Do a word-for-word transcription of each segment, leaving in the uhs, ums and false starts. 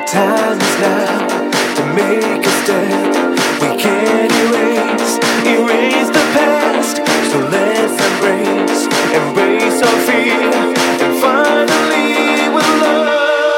time is now to make a step. We can't erase, erase the past. So let's embrace, embrace our fear, and finally we'll learn.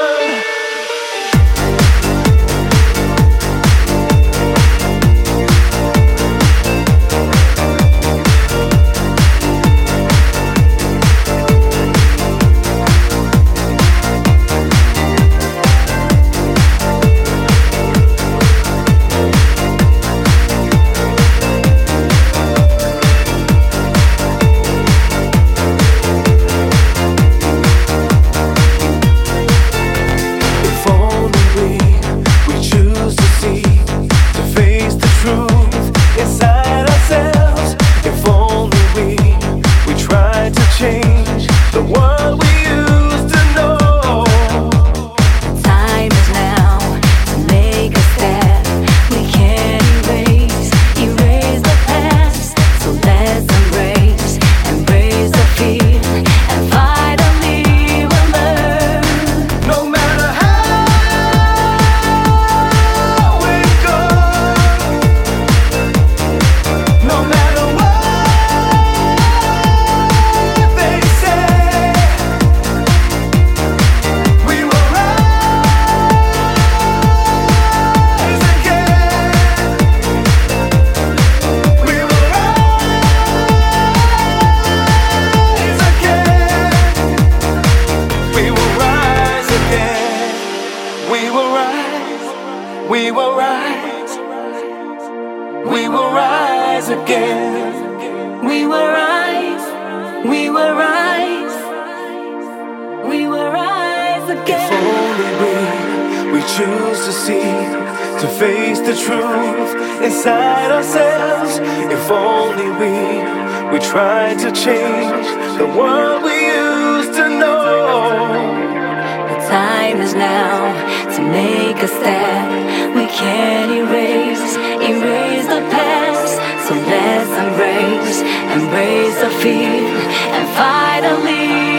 We will rise, we will rise again. We will rise, we will rise, we will rise again. If only we, we choose to see, to face the truth inside ourselves. If only we, we try to change the world we used to know. The time is now to make a step. We can't erase, erase the past. So let's embrace, embrace the fear, and finally